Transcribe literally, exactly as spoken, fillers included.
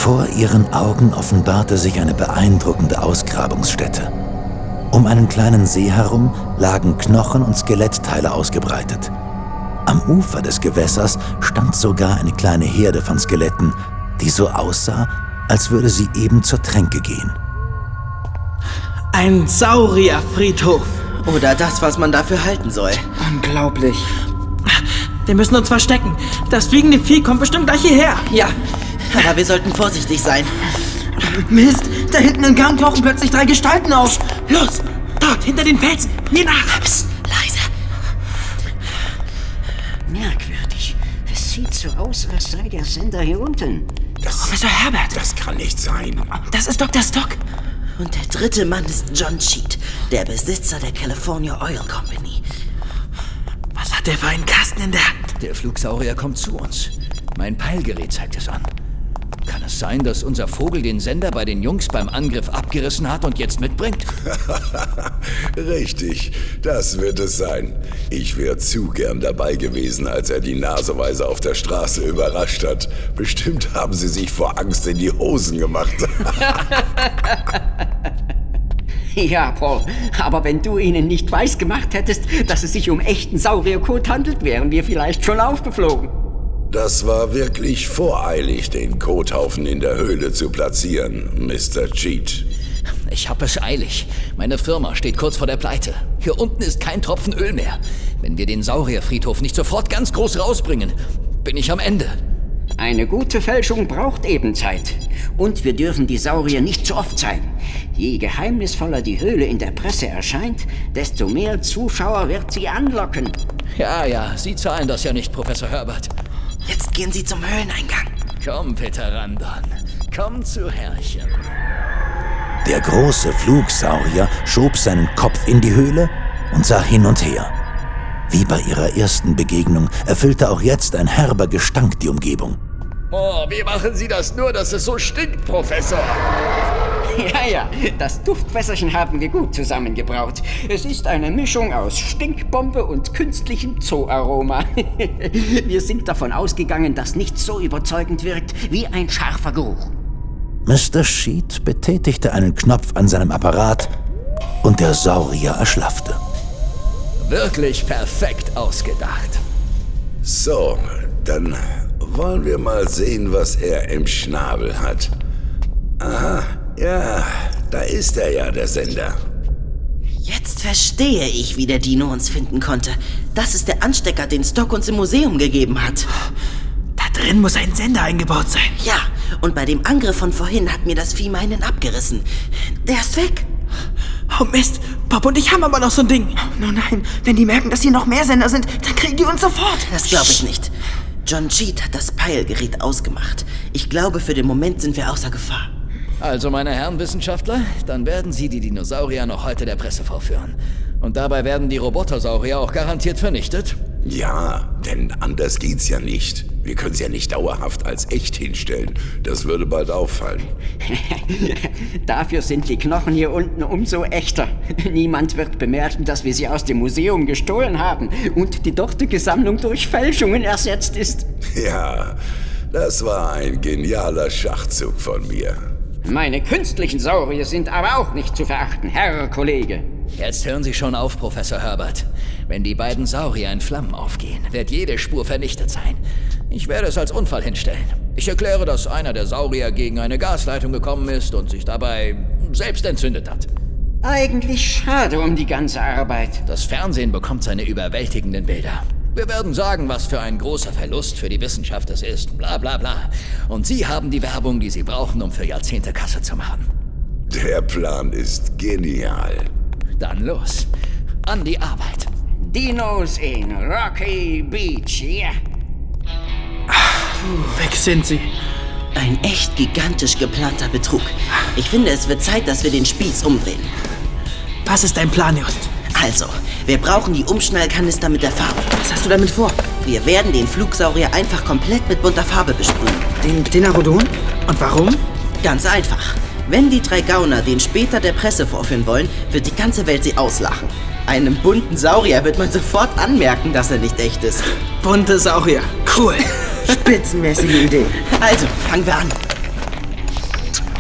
Vor ihren Augen offenbarte sich eine beeindruckende Ausgrabungsstätte. Um einen kleinen See herum lagen Knochen und Skelettteile ausgebreitet. Am Ufer des Gewässers stand sogar eine kleine Herde von Skeletten, die so aussah, als würde sie eben zur Tränke gehen. Ein Saurierfriedhof. Oder das, was man dafür halten soll. Unglaublich. Wir müssen uns verstecken. Das fliegende Vieh kommt bestimmt gleich hierher. Ja, aber wir sollten vorsichtig sein. Mist, da hinten im Gang tauchen plötzlich drei Gestalten auf. Los, dort, hinter den Felsen. Mir nach. Psst, leise. Merkwürdig. Es sieht so aus, als sei der Sender hier unten. Das, Professor Herbert. Das kann nicht sein. Das ist Doktor Stock. Und der dritte Mann ist John Cheat, der Besitzer der California Oil Company. Was hat der für einen Kasten in der Hand? Der Flugsaurier kommt zu uns. Mein Peilgerät zeigt es an. Kann es sein, dass unser Vogel den Sender bei den Jungs beim Angriff abgerissen hat und jetzt mitbringt? Richtig, das wird es sein. Ich wäre zu gern dabei gewesen, als er die Naseweise auf der Straße überrascht hat. Bestimmt haben sie sich vor Angst in die Hosen gemacht. Ja, Paul, aber wenn du ihnen nicht weisgemacht hättest, dass es sich um echten Saurierkot handelt, wären wir vielleicht schon aufgeflogen. Das war wirklich voreilig, den Kothaufen in der Höhle zu platzieren, Mister Cheat. Ich hab es eilig. Meine Firma steht kurz vor der Pleite. Hier unten ist kein Tropfen Öl mehr. Wenn wir den Saurierfriedhof nicht sofort ganz groß rausbringen, bin ich am Ende. Eine gute Fälschung braucht eben Zeit. Und wir dürfen die Saurier nicht zu oft zeigen. Je geheimnisvoller die Höhle in der Presse erscheint, desto mehr Zuschauer wird sie anlocken. Ja, ja, Sie zahlen das ja nicht, Professor Herbert. Jetzt gehen Sie zum Höhleneingang. Komm, Peter Randon. Komm zu Herrchen. Der große Flugsaurier schob seinen Kopf in die Höhle und sah hin und her. Wie bei ihrer ersten Begegnung erfüllte auch jetzt ein herber Gestank die Umgebung. Oh, wie machen Sie das nur, dass es so stinkt, Professor? Ja, ja, das Duftwässerchen haben wir gut zusammengebraut. Es ist eine Mischung aus Stinkbombe und künstlichem Zooaroma. Wir sind davon ausgegangen, dass nichts so überzeugend wirkt wie ein scharfer Geruch. Mister Cheat betätigte einen Knopf an seinem Apparat und der Saurier erschlaffte. Wirklich perfekt ausgedacht. So, dann wollen wir mal sehen, was er im Schnabel hat. Aha, ja, da ist er ja, der Sender. Jetzt verstehe ich, wie der Dino uns finden konnte. Das ist der Anstecker, den Stock uns im Museum gegeben hat. Da drin muss ein Sender eingebaut sein. Ja, und bei dem Angriff von vorhin hat mir das Vieh meinen abgerissen. Der ist weg. Oh Mist, Bob und ich haben aber noch so ein Ding. Oh nein, wenn die merken, dass hier noch mehr Sender sind, dann kriegen die uns sofort. Das glaube ich nicht. John Cheat hat das Peilgerät ausgemacht. Ich glaube, für den Moment sind wir außer Gefahr. Also, meine Herren Wissenschaftler, dann werden Sie die Dinosaurier noch heute der Presse vorführen. Und dabei werden die Robotersaurier auch garantiert vernichtet? Ja, denn anders geht's ja nicht. Wir können es ja nicht dauerhaft als echt hinstellen. Das würde bald auffallen. Dafür sind die Knochen hier unten umso echter. Niemand wird bemerken, dass wir sie aus dem Museum gestohlen haben und die dortige Sammlung durch Fälschungen ersetzt ist. Ja, das war ein genialer Schachzug von mir. Meine künstlichen Saurier sind aber auch nicht zu verachten, Herr Kollege. Jetzt hören Sie schon auf, Professor Herbert. Wenn die beiden Saurier in Flammen aufgehen, wird jede Spur vernichtet sein. Ich werde es als Unfall hinstellen. Ich erkläre, dass einer der Saurier gegen eine Gasleitung gekommen ist und sich dabei selbst entzündet hat. Eigentlich schade um die ganze Arbeit. Das Fernsehen bekommt seine überwältigenden Bilder. Wir werden sagen, was für ein großer Verlust für die Wissenschaft es ist, bla bla bla. Und Sie haben die Werbung, die Sie brauchen, um für Jahrzehnte Kasse zu machen. Der Plan ist genial. Dann los, an die Arbeit. Dinos in Rocky Beach, ja. Yeah. Weg sind sie. Ein echt gigantisch geplanter Betrug. Ich finde, es wird Zeit, dass wir den Spieß umdrehen. Was ist dein Plan, Just? Also, wir brauchen die Umschnallkanister mit der Farbe. Was hast du damit vor? Wir werden den Flugsaurier einfach komplett mit bunter Farbe besprühen. Den Ptenarodon? Und warum? Ganz einfach. Wenn die drei Gauner den später der Presse vorführen wollen, wird die ganze Welt sie auslachen. Einem bunten Saurier wird man sofort anmerken, dass er nicht echt ist. Bunte Saurier. Cool. Spitzenmäßige Idee. Also, fangen wir an.